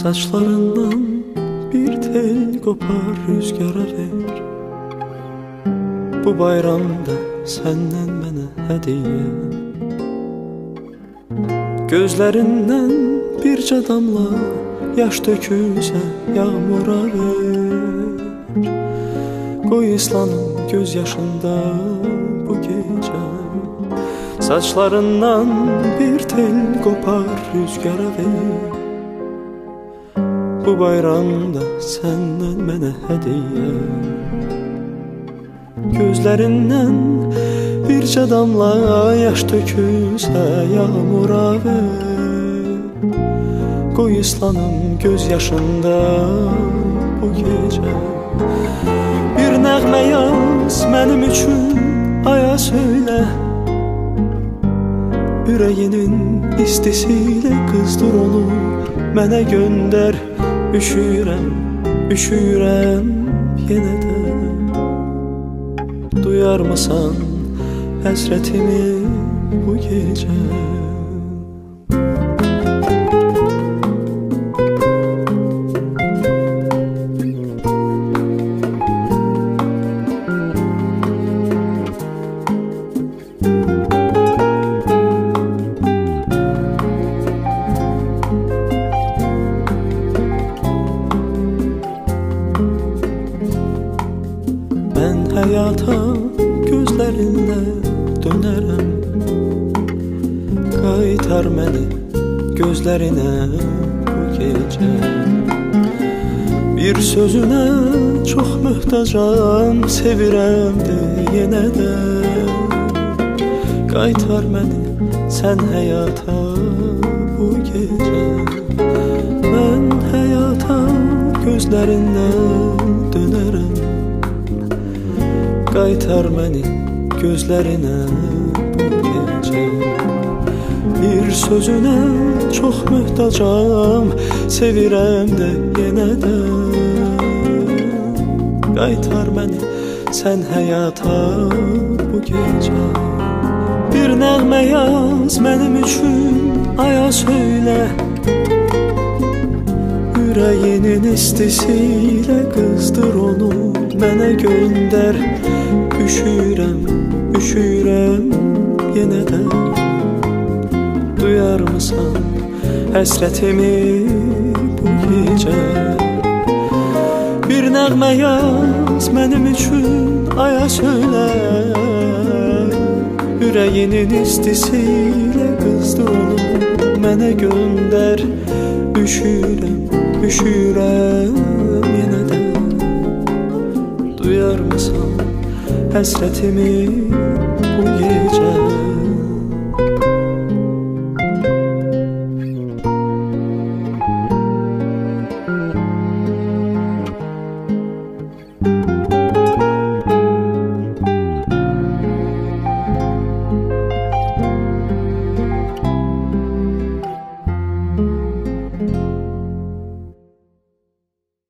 Saçlarından bir tel kopar rüzgara ver. Bu bayramda senden mənə hədiyyə. Gözlərindən bircə damla yaş tökülsə yağmura ver. Qoy islanım göz yaşında bu gecə. Saçlarından bir tel kopar rüzgara ver. Bu bayramda səndən mənə hədiyyə. Gözlərindən bircə damla yaş tökülsə yağmura ver. Qoy islanım göz yaşında bu gecə. Bir nəğmə yaz mənim üçün aya söylə. Ürəyinin istisiyle qızdır onu mənə göndər. Üşüyürəm, üşüyürəm yenə də. Duyar mısan həsrətimi bu gecə? Mən həyata gözlərinlə dönərəm. Qaytar məni gözlərinə bu gecə. Bir sözünə çox möhtacam, sevirəm de yenə də. Qaytar məni sən həyata bu gecə. Mən həyata gözlərinlə dönərəm. Qaytar məni gözlərinə bu gecə. Bir sözünə çox möhtacam, sevirəm də yenə də. Qaytar məni sən həyata bu gecə. Bir nəğmə yaz mənim üçün aya söylə. Ürəyinin istisiyle qızdır onu mənə göndər. Üşüyürəm, üşüyürəm yenə də. Duyar mısan həsrətimi bu gecə? Bir nəğmə yaz mənim üçün aya söylə. Ürəyinin istisiyle qızdır onu mənə göndər. Üşüyürəm, üşüyürəm yenə də. Duyar mısan həsrətimi bu gecə?